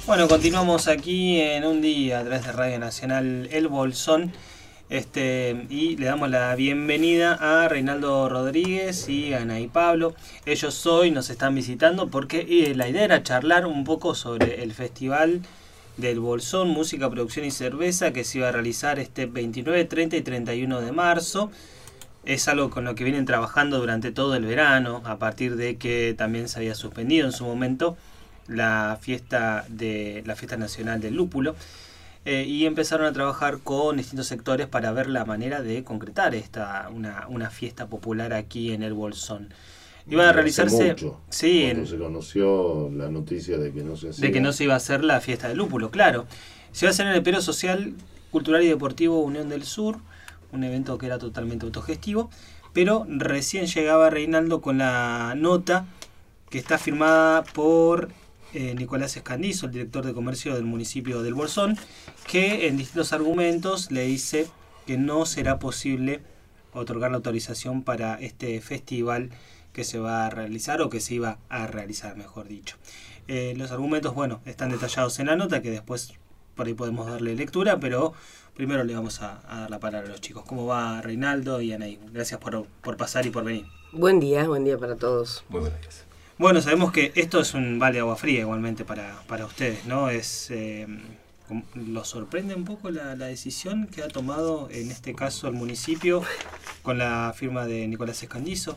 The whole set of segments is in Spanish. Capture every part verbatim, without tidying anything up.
Bueno, continuamos aquí en un día a través de Radio Nacional El Bolsón, este, y le damos la bienvenida a Reinaldo Rodríguez y a Anaí Pablo. Ellos hoy nos están visitando porque eh, la idea era charlar un poco sobre el Festival del Bolsón, Música, Producción y Cerveza, que se iba a realizar este veintinueve, treinta y treinta y uno de marzo. Es algo con lo que vienen trabajando durante todo el verano, a partir de que también se había suspendido en su momento la fiesta de la fiesta nacional del lúpulo, eh, y empezaron a trabajar con distintos sectores para ver la manera de concretar esta una, una fiesta popular aquí en el Bolsón. Iba a realizarse mucho, sí, cuando en, se conoció la noticia de que no se hacía. de que no se iba a hacer la fiesta del lúpulo, claro. Se iba a hacer en el Periodo Social, Cultural y Deportivo Unión del Sur, un evento que era totalmente autogestivo, pero recién llegaba Reinaldo con la nota que está firmada por Eh, Nicolás Escandizo, el director de comercio del municipio del Bolsón, que en distintos argumentos le dice que no será posible otorgar la autorización para este festival que se va a realizar, o que se iba a realizar, mejor dicho. Eh, los argumentos, bueno, están detallados en la nota, que después por ahí podemos darle lectura, pero primero le vamos a, a dar la palabra a los chicos. ¿Cómo va Reinaldo y Anaí? Gracias por, por pasar y por venir. Buen día, buen día para todos. Muy buenas gracias. Bueno, sabemos que esto es un balde de agua fría igualmente para, para ustedes, ¿no? Es eh, ¿los sorprende un poco la, la decisión que ha tomado en este caso el municipio con la firma de Nicolás Escandizo?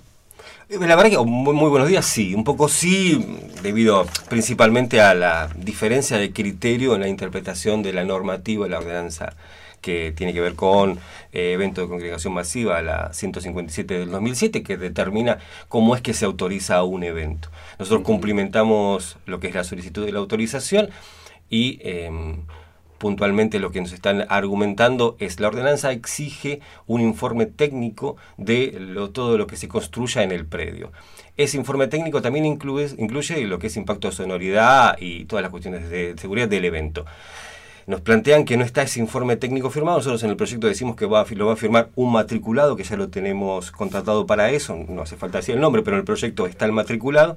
La verdad que muy, muy buenos días, sí, un poco sí, debido principalmente a la diferencia de criterio en la interpretación de la normativa de la ordenanza que tiene que ver con eh, evento de congregación masiva, la ciento cincuenta y siete del dos mil siete, que determina cómo es que se autoriza un evento. Nosotros cumplimentamos lo que es la solicitud de la autorización y eh, puntualmente lo que nos están argumentando es la ordenanza exige un informe técnico de lo, todo lo que se construya en el predio. Ese informe técnico también incluye, incluye lo que es impacto de sonoridad y todas las cuestiones de seguridad del evento. Nos plantean que no está ese informe técnico firmado. Nosotros en el proyecto decimos que va a, lo va a firmar un matriculado, que ya lo tenemos contratado para eso, no hace falta decir el nombre, pero en el proyecto está el matriculado,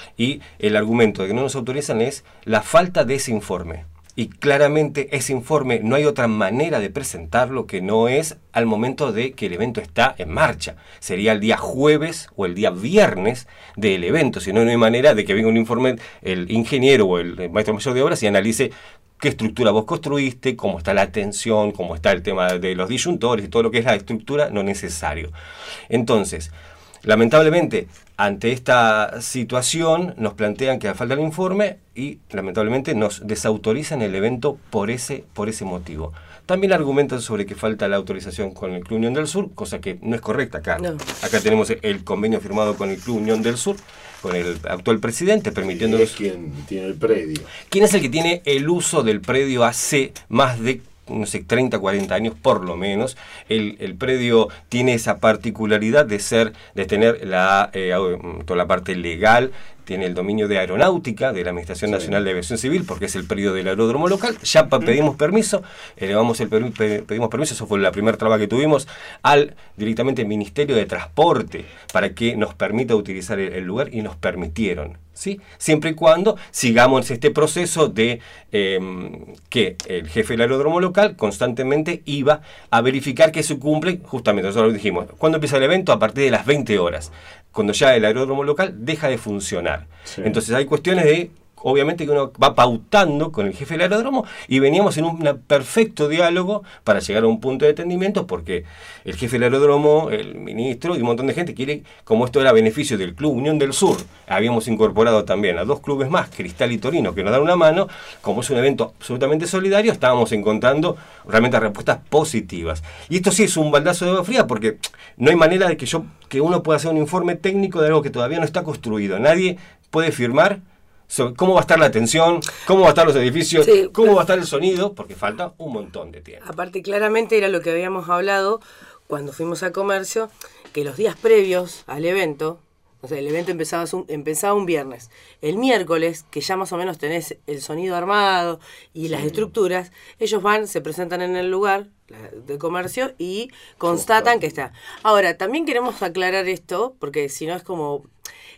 y el argumento de que no nos autorizan es la falta de ese informe. Y claramente ese informe no hay otra manera de presentarlo que no es al momento de que el evento está en marcha. Sería el día jueves o el día viernes del evento, si no, no hay manera de que venga un informe el ingeniero o el maestro mayor de obras y analice qué estructura vos construiste, cómo está la tensión, cómo está el tema de los disyuntores y todo lo que es la estructura no necesario. Entonces, lamentablemente, ante esta situación nos plantean que falta el informe y lamentablemente nos desautorizan el evento por ese, por ese motivo. También argumentan sobre que falta la autorización con el Club Unión del Sur, cosa que no es correcta acá. No. Acá tenemos el convenio firmado con el Club Unión del Sur, con el actual presidente, permitiéndonos... ¿Quién tiene el predio? ¿Quién es el que tiene el uso del predio hace más de, no sé, treinta, cuarenta años por lo menos? El, el predio tiene esa particularidad de ser, de tener la, eh, toda la parte legal, tiene el dominio de aeronáutica de la Administración Nacional de Aviación Civil, porque es el predio del aeródromo local. Ya pedimos permiso, elevamos el per, pedimos permiso, eso fue la primera traba que tuvimos, al directamente Ministerio de Transporte, para que nos permita utilizar el, el lugar, y nos permitieron, ¿sí? Siempre y cuando sigamos este proceso de eh, que el jefe del aeródromo local constantemente iba a verificar que se cumple, justamente, nosotros dijimos, ¿cuándo empieza el evento? A partir de las veinte horas. Cuando ya el aeródromo local deja de funcionar. Sí. Entonces hay cuestiones de, obviamente, que uno va pautando con el jefe del aeródromo, y veníamos en un perfecto diálogo para llegar a un punto de entendimiento, porque el jefe del aeródromo, el ministro y un montón de gente quiere, como esto era beneficio del Club Unión del Sur, habíamos incorporado también a dos clubes más, Cristal y Torino, que nos dan una mano, como es un evento absolutamente solidario, estábamos encontrando realmente respuestas positivas. Y esto sí es un baldazo de agua fría, porque no hay manera de que yo que uno pueda hacer un informe técnico de algo que todavía no está construido. Nadie puede firmar sobre cómo va a estar la atención, cómo va a estar los edificios, sí, cómo va a estar el sonido, porque falta un montón de tiempo. Aparte, claramente era lo que habíamos hablado cuando fuimos a comercio, que los días previos al evento, o sea, el evento empezaba un, empezaba un viernes. El miércoles, que ya más o menos tenés el sonido armado y las sí. estructuras, ellos van, se presentan en el lugar de comercio y constatan que está. Ahora, también queremos aclarar esto, porque si no es como...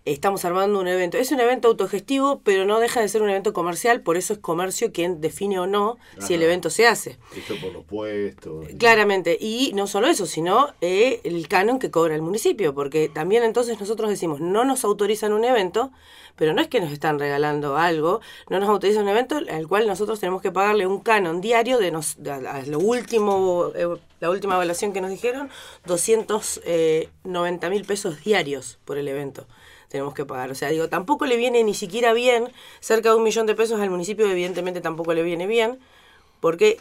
estamos armando un evento. Es un evento autogestivo, pero no deja de ser un evento comercial, por eso es comercio quien define o no Ajá. si el evento se hace. Esto por los puestos. Claramente, y no solo eso, sino eh, el canon que cobra el municipio, porque también entonces nosotros decimos, no nos autorizan un evento, pero no es que nos están regalando algo, no nos autorizan un evento al cual nosotros tenemos que pagarle un canon diario de, nos, de a, a lo último, eh, la última evaluación que nos dijeron, doscientos noventa mil pesos diarios por el evento tenemos que pagar. O sea, digo, tampoco le viene ni siquiera bien, cerca de un millón de pesos al municipio evidentemente tampoco le viene bien, porque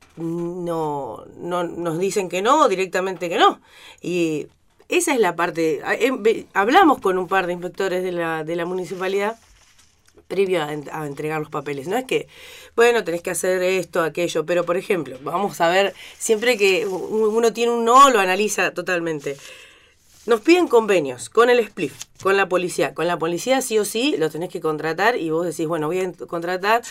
no, no nos dicen que no, directamente que no. Y esa es la parte. Hablamos con un par de inspectores de la, de la municipalidad previo a, a entregar los papeles. No es que, bueno, tenés que hacer esto, aquello, pero por ejemplo, vamos a ver, siempre que uno tiene un no, lo analiza totalmente. Nos piden convenios con el S P L I F, con la policía. Con la policía sí o sí lo tenés que contratar y vos decís, bueno, voy a contratar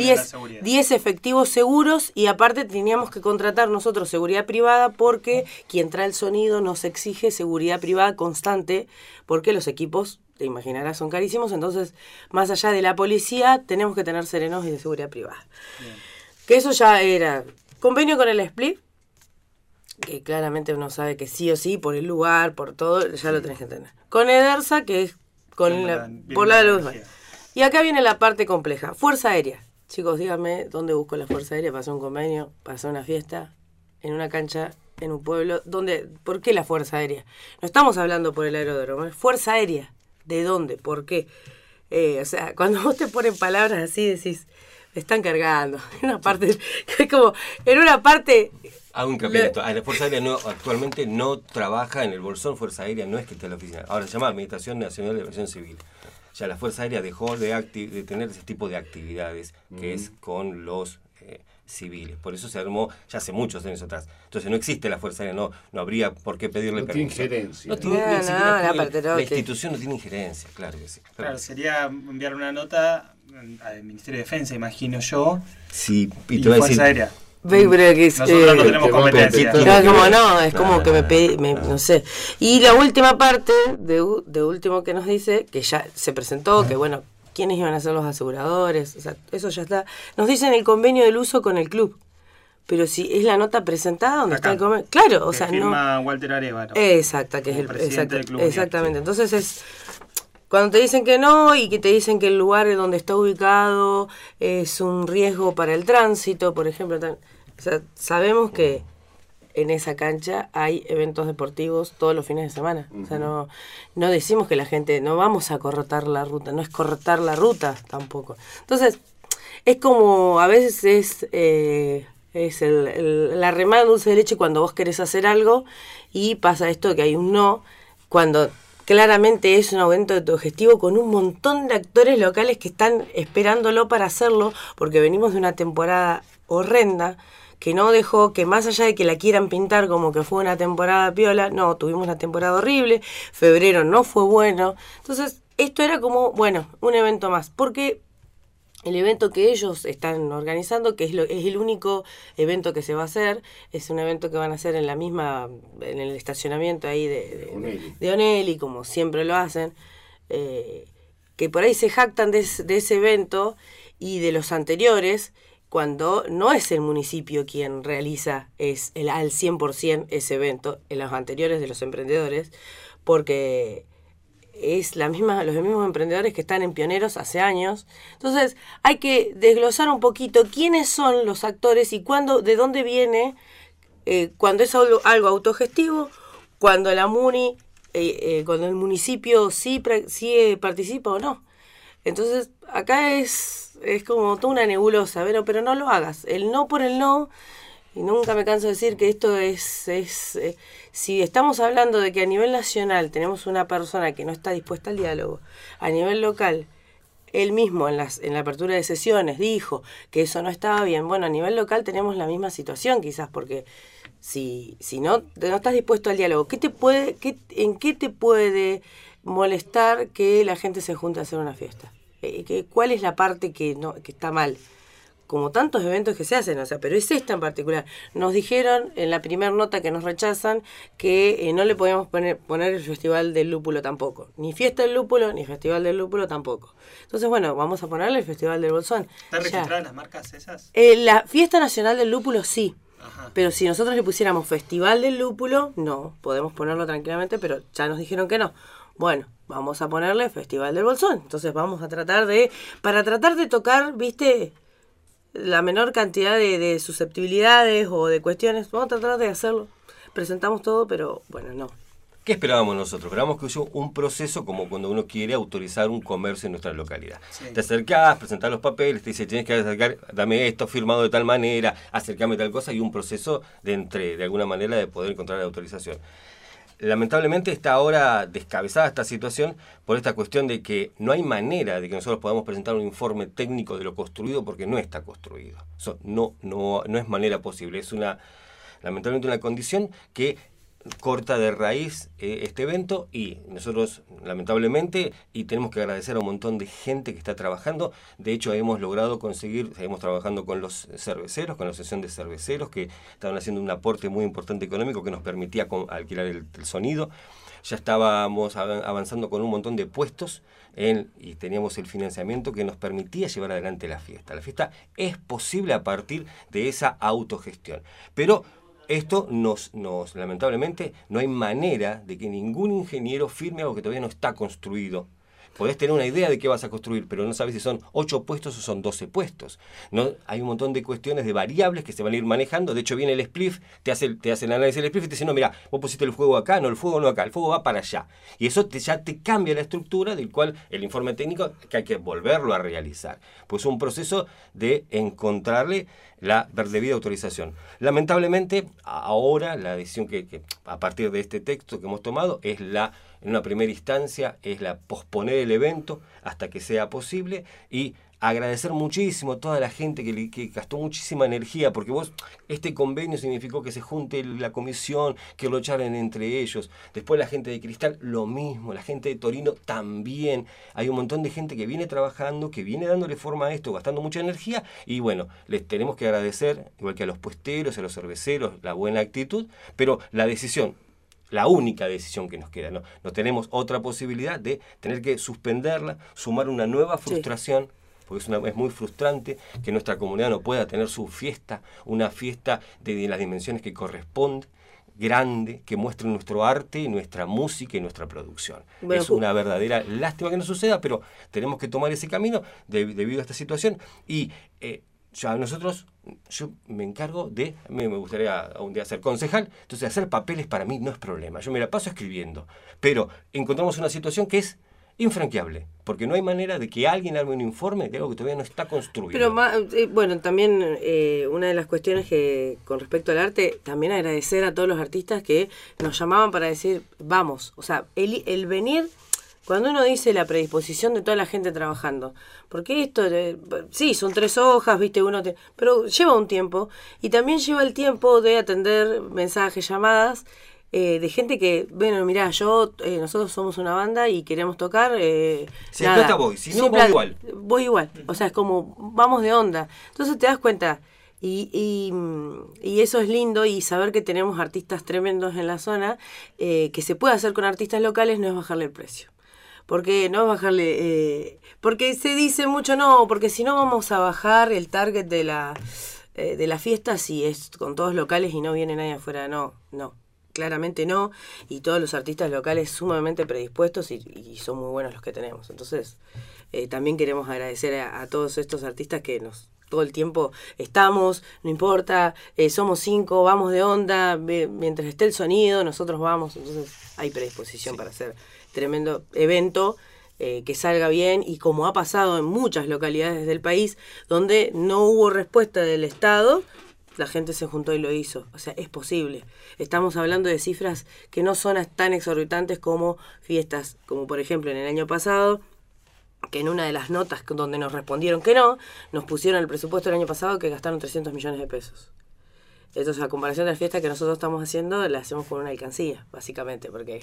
diez efectivos seguros y aparte teníamos que contratar nosotros seguridad privada porque quien trae el sonido nos exige seguridad privada constante porque los equipos, te imaginarás, son carísimos. Entonces, más allá de la policía, tenemos que tener serenos y de seguridad privada. Bien. Que eso ya era convenio con el S P L I F, que claramente uno sabe que sí o sí, por el lugar, por todo, ya sí. Lo tenés que entender. Con EDERSA, que es con sí, la, por la luz. Y acá viene la parte compleja. Fuerza Aérea. Chicos, díganme dónde busco la Fuerza Aérea para hacer un convenio, para hacer una fiesta, en una cancha, en un pueblo. ¿Dónde? ¿Por qué la Fuerza Aérea? No estamos hablando por el aeródromo, es Fuerza Aérea. ¿De dónde? ¿Por qué? Eh, o sea, cuando vos te ponen palabras así, decís, me están cargando. En una parte, es como, en una parte... Hago un capítulo. La Fuerza Aérea no, actualmente no trabaja en el bolsón. Fuerza Aérea no es que esté en la oficina. Ahora se llama Administración Nacional de Aviación Civil. Ya la Fuerza Aérea dejó de, acti- de tener ese tipo de actividades que mm. es con los eh, civiles. Por eso se armó ya hace muchos años atrás. Entonces no existe la Fuerza Aérea, no, no habría por qué pedirle no permiso. Tiene injerencia. No tiene no, injerencia. No, la, la, la, la institución no tiene injerencia, claro que sí. Claro, claro, sería enviar una nota al Ministerio de Defensa, imagino yo. Sí, y, y te voy a Fuerza decir... Aérea. Ve, pero que es, Nosotros eh, no tenemos competencia. No, como no, es como no, que me no, pedí, me, no. no sé. Y la última parte de, de último que nos dice, que ya se presentó, que bueno, quiénes iban a ser los aseguradores, o sea, eso ya está. Nos dicen el convenio del uso con el club. Pero si es la nota presentada donde Acá, está el convenio. Claro, o que sea, firma no. Walter Arevalo. Exacta, que es el presidente exacto, del club. exactamente. Entonces es cuando te dicen que no y que te dicen que el lugar donde está ubicado es un riesgo para el tránsito, por ejemplo, tan, o sea, sabemos que en esa cancha hay eventos deportivos todos los fines de semana. Uh-huh. O sea, no, no decimos que la gente, no vamos a cortar la ruta, no es cortar la ruta tampoco. Entonces, es como, a veces es, eh, es el, el, la remada dulce de leche cuando vos querés hacer algo y pasa esto que hay un no, cuando claramente es un evento autogestivo con un montón de actores locales que están esperándolo para hacerlo, porque venimos de una temporada horrenda, que no dejó, que más allá de que la quieran pintar como que fue una temporada piola, no, tuvimos una temporada horrible, febrero no fue bueno, entonces esto era como, bueno, un evento más, porque el evento que ellos están organizando, que es, lo, es el único evento que se va a hacer, es un evento que van a hacer en la misma, en el estacionamiento ahí de, de, Onelli. de Onelli, como siempre lo hacen, eh, que por ahí se jactan de, de ese evento y de los anteriores, cuando no es el municipio quien realiza es el, al cien por ciento ese evento, en los anteriores de los emprendedores, porque es la misma, los mismos emprendedores que están en Pioneros hace años. Entonces hay que desglosar un poquito quiénes son los actores y cuándo, de dónde viene, eh, cuando es algo, algo autogestivo, cuando la MUNI, eh, eh, cuando el municipio sí, sí participa o no. Entonces acá es... es como toda una nebulosa, pero, pero no lo hagas. El no por el no, y nunca me canso de decir que esto es... es eh, si estamos hablando de que a nivel nacional tenemos una persona que no está dispuesta al diálogo, a nivel local, él mismo en, las, en la apertura de sesiones dijo que eso no estaba bien. Bueno, a nivel local tenemos la misma situación quizás, porque si, si no, no estás dispuesto al diálogo, ¿qué te puede, qué, ¿en qué te puede molestar que la gente se junte a hacer una fiesta? ¿Cuál es la parte que no que está mal? como tantos eventos que se hacen, o sea, pero es esta en particular. Nos dijeron en la primera nota que nos rechazan que eh, no le podíamos poner, poner el Festival del Lúpulo tampoco. Ni Fiesta del Lúpulo, ni Festival del Lúpulo tampoco. Entonces, bueno, vamos a ponerle el Festival del Bolsón. ¿Están registradas las marcas esas? Eh, la Fiesta Nacional del Lúpulo sí. Ajá. Pero si nosotros le pusiéramos Festival del Lúpulo, no, podemos ponerlo tranquilamente, pero ya nos dijeron que no. Bueno, vamos a ponerle Festival del Bolsón. Entonces vamos a tratar de, para tratar de tocar, viste, la menor cantidad de, de susceptibilidades o de cuestiones, vamos a tratar de hacerlo. Presentamos todo, pero bueno, no. ¿Qué esperábamos nosotros? Esperábamos que hubiese un proceso como cuando uno quiere autorizar un comercio en nuestra localidad. Sí. Te acercás, presentás los papeles, te dice, tienes que acercar, dame esto firmado de tal manera, acercame tal cosa, y un proceso de entre, de alguna manera, de poder encontrar la autorización. Lamentablemente está ahora descabezada esta situación por esta cuestión de que no hay manera de que nosotros podamos presentar un informe técnico de lo construido porque no está construido. Eso no, no, no es manera posible. Es una, lamentablemente una condición que corta de raíz eh, este evento, y nosotros lamentablemente y tenemos que agradecer a un montón de gente que está trabajando. De hecho hemos logrado conseguir, seguimos trabajando con los cerveceros, con la asociación de cerveceros, que estaban haciendo un aporte muy importante económico que nos permitía con, alquilar el, el sonido. Ya estábamos avanzando con un montón de puestos en, y teníamos el financiamiento que nos permitía llevar adelante la fiesta. La fiesta es posible a partir de esa autogestión, pero esto nos, nos, lamentablemente, no hay manera de que ningún ingeniero firme algo que todavía no está construido. Podés tener una idea de qué vas a construir, pero no sabes si son ocho puestos o son doce puestos. No, hay un montón de cuestiones, de variables que se van a ir manejando. De hecho, viene el spliff, te hace, te hace el análisis del spliff y te dice, no, mira, vos pusiste el fuego acá, no, el fuego no acá, el fuego va para allá. Y eso te, ya te cambia la estructura, del cual el informe técnico que hay que volverlo a realizar. Pues un proceso de encontrarle la debida autorización. Lamentablemente, ahora la decisión que, que a partir de este texto que hemos tomado es la, en una primera instancia, es la posponer el evento hasta que sea posible, y agradecer muchísimo a toda la gente que, que gastó muchísima energía, porque vos, este convenio significó que se junte la comisión, que lo charlen entre ellos. Después la gente de Cristal, lo mismo, la gente de Torino también. Hay un montón de gente que viene trabajando, que viene dándole forma a esto, gastando mucha energía, y bueno, les tenemos que agradecer, igual que a los puesteros, a los cerveceros, la buena actitud, pero la decisión, la única decisión que nos queda, no, no tenemos otra posibilidad de tener que suspenderla, sumar una nueva frustración. Sí. Porque es, una, es muy frustrante que nuestra comunidad no pueda tener su fiesta, una fiesta de, de las dimensiones que corresponde, grande, que muestre nuestro arte, nuestra música y nuestra producción. Bueno, es una verdadera lástima que no suceda, pero tenemos que tomar ese camino de, debido a esta situación. Y eh, ya nosotros, yo me encargo de, a mí me gustaría un día ser concejal, entonces hacer papeles para mí no es problema, yo me la paso escribiendo, pero encontramos una situación que es infranqueable, porque no hay manera de que alguien arme un informe de algo que todavía no está construido. Pero eh, bueno, también eh, una de las cuestiones que con respecto al arte, también agradecer a todos los artistas que nos llamaban para decir, vamos, o sea, el, el venir, cuando uno dice la predisposición de toda la gente trabajando, porque esto, eh, sí, son tres hojas, viste, uno te, pero lleva un tiempo, y también lleva el tiempo de atender mensajes, llamadas, Eh, de gente que, bueno, mirá, yo, eh, nosotros somos una banda y queremos tocar. Eh, si nada, plata voy, si no, voy igual. Voy igual, o sea, es como, vamos de onda. Entonces te das cuenta, y, y, y eso es lindo, y saber que tenemos artistas tremendos en la zona, eh, que se puede hacer con artistas locales, no es bajarle el precio. Porque no es bajarle, eh, porque se dice mucho, no, porque si no vamos a bajar el target de la, eh, de la fiesta si es con todos locales y no viene nadie afuera, no, no. Claramente no, y todos los artistas locales sumamente predispuestos y, y son muy buenos los que tenemos. Entonces, eh, también queremos agradecer a, a todos estos artistas que nos todo el tiempo estamos, no importa, eh, somos cinco, vamos de onda, ve, mientras esté el sonido, nosotros vamos. Entonces, hay predisposición sí. para hacer tremendo evento eh, que salga bien, y como ha pasado en muchas localidades del país, donde no hubo respuesta del Estado, la gente se juntó y lo hizo. O sea, es posible. Estamos hablando de cifras que no son tan exorbitantes como fiestas, como por ejemplo en el año pasado, que en una de las notas donde nos respondieron que no, nos pusieron el presupuesto del año pasado que gastaron trescientos millones de pesos. Entonces, a comparación de la fiesta que nosotros estamos haciendo, la hacemos con una alcancía, básicamente, porque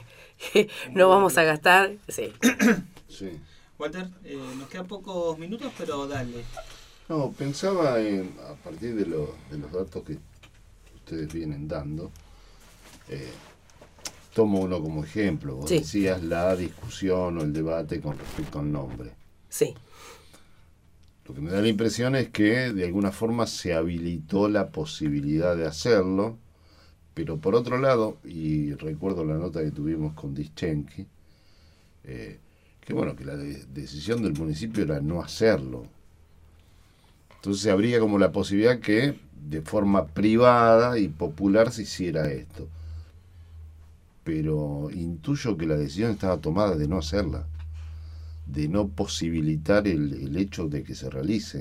no vamos a gastar... Sí. sí. Walter, eh, nos quedan pocos minutos, pero dale. No, pensaba en, a partir de, lo, de los datos que ustedes vienen dando, eh, tomo uno como ejemplo. Vos Sí. decías la discusión o el debate con respecto al nombre. Sí. Lo que me da la impresión es que de alguna forma se habilitó la posibilidad de hacerlo, pero por otro lado, y recuerdo la nota que tuvimos con Dischenki, eh, que bueno, que la de- decisión del municipio era no hacerlo. Entonces habría como la posibilidad que de forma privada y popular se hiciera esto. Pero intuyo que la decisión estaba tomada de no hacerla, de no posibilitar el, el hecho de que se realice.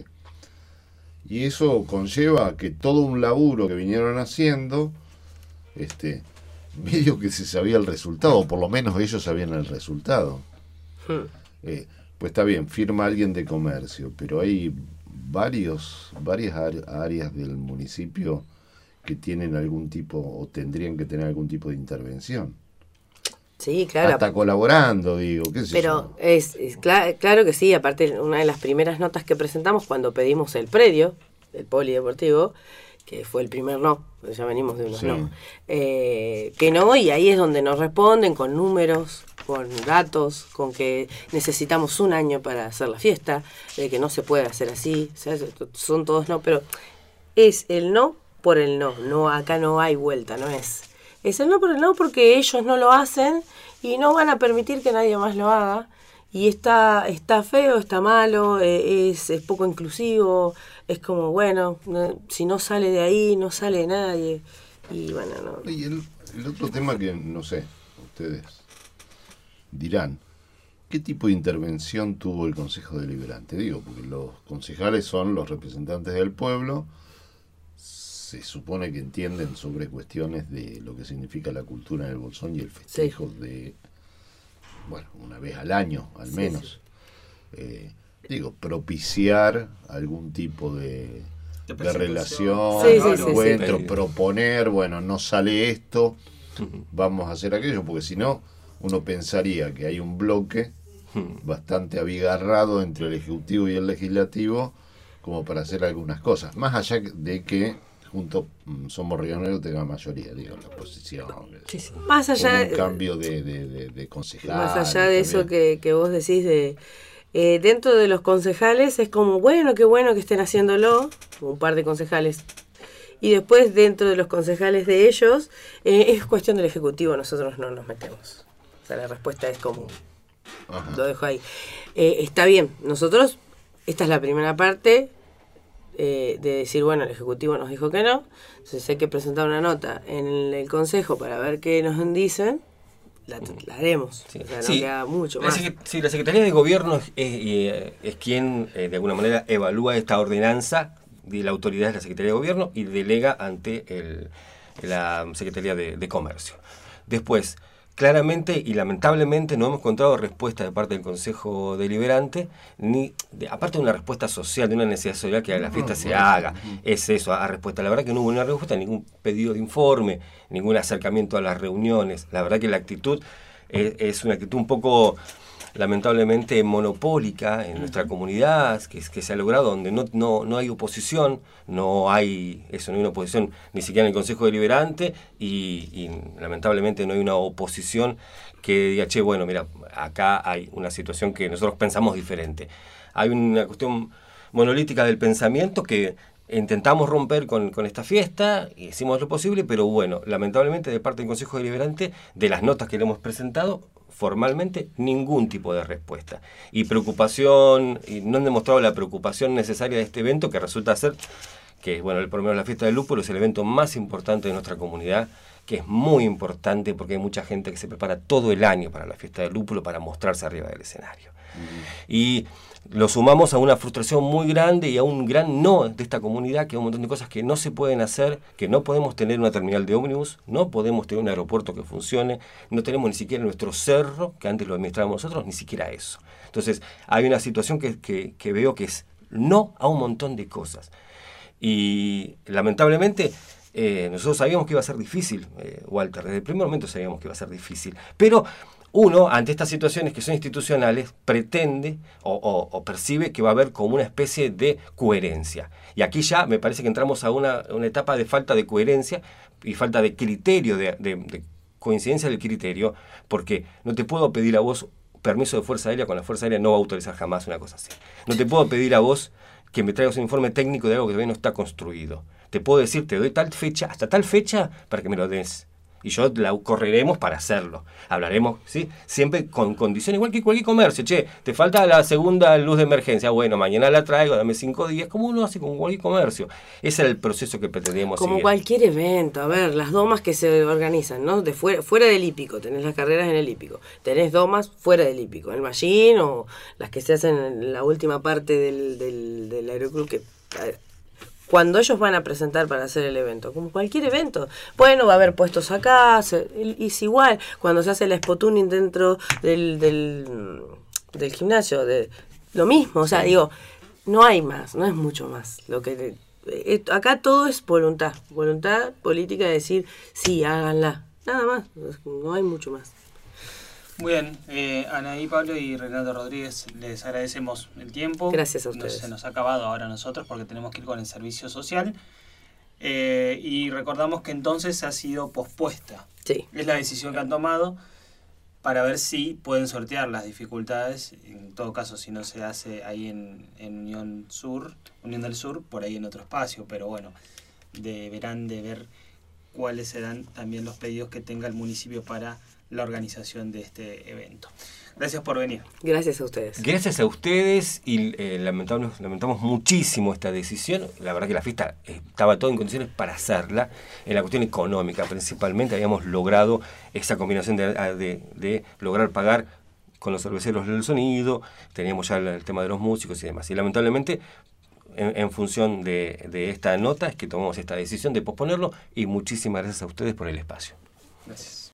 Y eso conlleva que todo un laburo que vinieron haciendo, este, medio que se sabía el resultado, o por lo menos ellos sabían el resultado. Hmm. Eh, pues está bien, firma alguien de comercio, pero hay varios, varias are- áreas del municipio que tienen algún tipo, o tendrían que tener algún tipo de intervención. Sí, claro. Hasta colaborando, digo, qué sé Pero yo. es, es cla- claro que sí, aparte una de las primeras notas que presentamos cuando pedimos el predio del polideportivo, que fue el primer no, porque ya venimos de unos Sí. no, eh, que no, y ahí es donde nos responden con números, con datos, con que necesitamos un año para hacer la fiesta, de que no se puede hacer así, o sea, son todos no, pero es el no por el no, no acá no hay vuelta, no es. Es el no por el no porque ellos no lo hacen y no van a permitir que nadie más lo haga. Y está, está feo, está malo, eh, es, es poco inclusivo, es como, bueno, no- si no sale de ahí, no sale nadie. Y bueno, no. Y el, el otro tema que, no sé, ustedes dirán, ¿qué tipo de intervención tuvo el Consejo Deliberante? Digo, porque los concejales son los representantes del pueblo, se supone que entienden sobre cuestiones de lo que significa la cultura en el Bolsón y el festejo de, bueno, una vez al año, al Sí, menos. Eh, digo, propiciar algún tipo de, De de persecución. relación, Sí, sí, de sí, sí. encuentro, Sí. proponer, bueno, no sale esto, vamos a hacer aquello, porque si no, uno pensaría que hay un bloque bastante abigarrado entre el Ejecutivo y el Legislativo como para hacer algunas cosas, más allá de que juntos mm, somos regioneros tengan mayoría, digo, la oposición, Sí, sí. Más con allá, un cambio de, de, de, de concejales. más allá de eso también. que, que vos decís de... eh, dentro de los concejales es como, bueno, qué bueno que estén haciéndolo, un par de concejales. Y después dentro de los concejales de ellos, eh, es cuestión del Ejecutivo, nosotros no nos metemos. O sea, la respuesta es como, Ajá. lo dejo ahí. Eh, está bien, nosotros, esta es la primera parte eh, de decir, bueno, el Ejecutivo nos dijo que no, entonces hay que presentar una nota en el, el Consejo para ver qué nos dicen, la, la haremos, Sí. o sea, no Sí. queda mucho La más. secre- sí, la Secretaría de Gobierno es, es, eh, es quien, eh, de alguna manera, evalúa esta ordenanza de la autoridad de la Secretaría de Gobierno y delega ante el, la Secretaría de, de Comercio. Después, claramente y lamentablemente no hemos encontrado respuesta de parte del Consejo Deliberante, ni de- aparte de una respuesta social, de una necesidad social que la fiesta se haga, es eso, a respuesta. La verdad que no hubo una respuesta, ningún pedido de informe, ningún acercamiento a las reuniones. La verdad que la actitud es, es una actitud un poco lamentablemente monopólica en nuestra comunidad, que, que se ha logrado, donde no, no, no hay oposición, no hay eso, no hay una oposición ni siquiera en el Consejo Deliberante y, y lamentablemente no hay una oposición que diga, che, bueno, mira, acá hay una situación que nosotros pensamos diferente. Hay una cuestión monolítica del pensamiento que intentamos romper con, con esta fiesta, y hicimos lo posible, pero bueno, lamentablemente de parte del Consejo Deliberante, de las notas que le hemos presentado, formalmente ningún tipo de respuesta. Y preocupación, y no han demostrado la preocupación necesaria de este evento, que resulta ser que, bueno, el por lo menos la fiesta del lúpulo es el evento más importante de nuestra comunidad, que es muy importante porque hay mucha gente que se prepara todo el año para la fiesta del lúpulo, para mostrarse arriba del escenario. Uh-huh. Y lo sumamos a una frustración muy grande y a un gran no de esta comunidad, que hay un montón de cosas que no se pueden hacer, que no podemos tener una terminal de ómnibus, no podemos tener un aeropuerto que funcione, no tenemos ni siquiera nuestro cerro, que antes lo administrábamos nosotros, ni siquiera eso. Entonces hay una situación que, que, que veo que es no a un montón de cosas. Y lamentablemente eh, nosotros sabíamos que iba a ser difícil, eh, Walter, desde el primer momento sabíamos que iba a ser difícil, pero uno, ante estas situaciones que son institucionales, pretende o, o, o percibe que va a haber como una especie de coherencia. Y aquí ya me parece que entramos a una, una etapa de falta de coherencia y falta de criterio, de, de, de coincidencia del criterio, porque no te puedo pedir a vos permiso de Fuerza Aérea, con la Fuerza Aérea no va a autorizar jamás una cosa así. No te puedo pedir a vos que me traigas un informe técnico de algo que todavía no está construido. Te puedo decir, te doy tal fecha, hasta tal fecha, para que me lo des. Y yo la correremos para hacerlo. Hablaremos, ¿sí? Siempre con condiciones, igual que cualquier comercio. Che, te falta la segunda luz de emergencia. Bueno, mañana la traigo, dame cinco días. Como uno hace con cualquier comercio. Ese era el proceso que pretendíamos Como seguir. cualquier evento. A ver, las domas que se organizan, ¿no? De fuera, fuera del hípico. Tenés las carreras en el hípico. Tenés domas fuera del hípico. En el Mallín o las que se hacen en la última parte del, del, del aeroclub que... Cuando ellos van a presentar para hacer el evento, como cualquier evento, bueno, va a haber puestos acá, se, y es igual, cuando se hace el spot tuning dentro del, del, del gimnasio, de, lo mismo, o sea, sí. digo, no hay más, no es mucho más. Lo que eh, acá todo es voluntad, voluntad política de decir, sí, háganla, nada más, no hay mucho más. Muy bien, eh, Anaí, Pablo y Reinaldo Rodríguez, les agradecemos el tiempo. Gracias a ustedes. Nos, se nos ha acabado ahora a nosotros porque tenemos que ir con el servicio social. Eh, y recordamos que entonces ha sido pospuesta. Sí. Es la decisión que han tomado para ver si pueden sortear las dificultades. En todo caso, si no se hace ahí en, en Unión Sur, Unión del Sur, por ahí en otro espacio. Pero bueno, deberán de ver cuáles serán también los pedidos que tenga el municipio para la organización de este evento. Gracias por venir. Gracias a ustedes. Gracias a ustedes y eh, lamentamos, lamentamos muchísimo esta decisión. La verdad que la fiesta estaba todo en condiciones para hacerla. En la cuestión económica principalmente habíamos logrado esa combinación de, de, de lograr pagar con los cerveceros del sonido, teníamos ya el, el tema de los músicos y demás. Y lamentablemente en, en función de, de esta nota es que tomamos esta decisión de posponerlo y muchísimas gracias a ustedes por el espacio. Gracias.